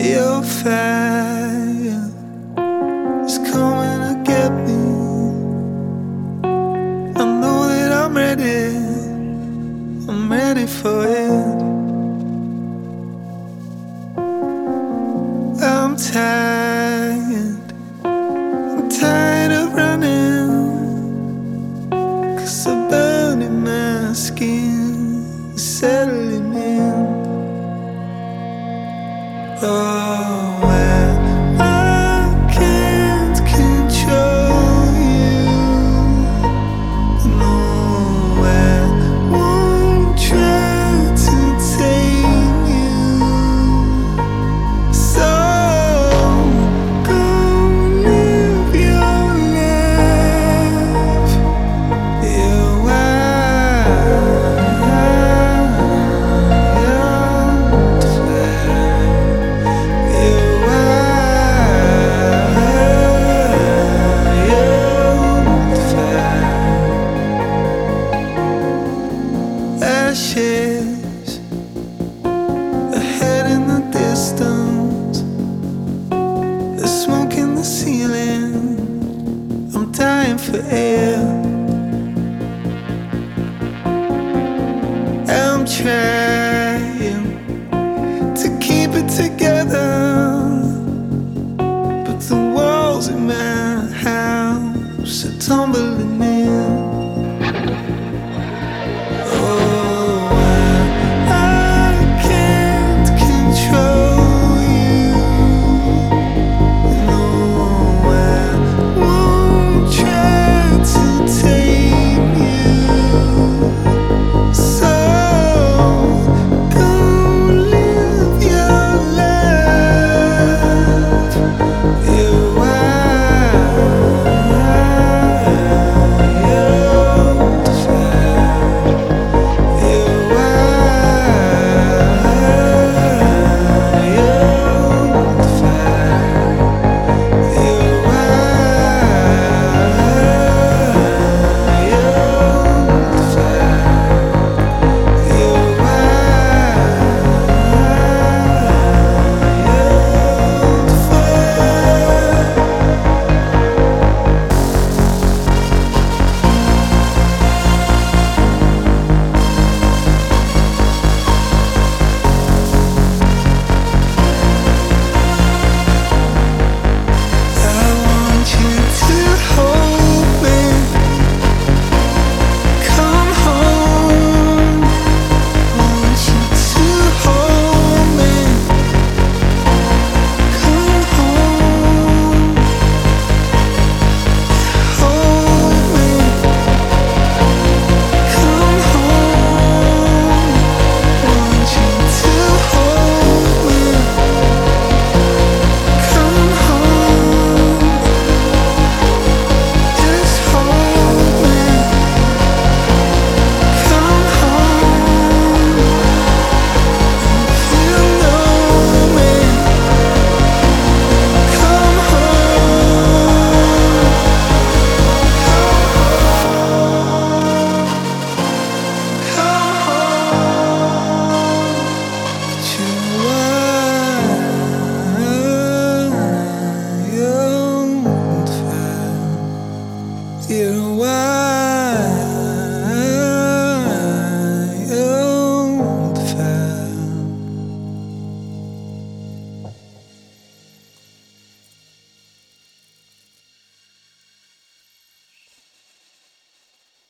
Your fire is coming to get me. I know that I'm ready for it. I'm tired of running, 'cause the burn in my skin is settling in. Oh, I can't control you. No, I won't try to tame you. So go live your life. You're ashes ahead in the distance, the smoke in the ceiling. I'm dying for air. I'm trying to keep it together.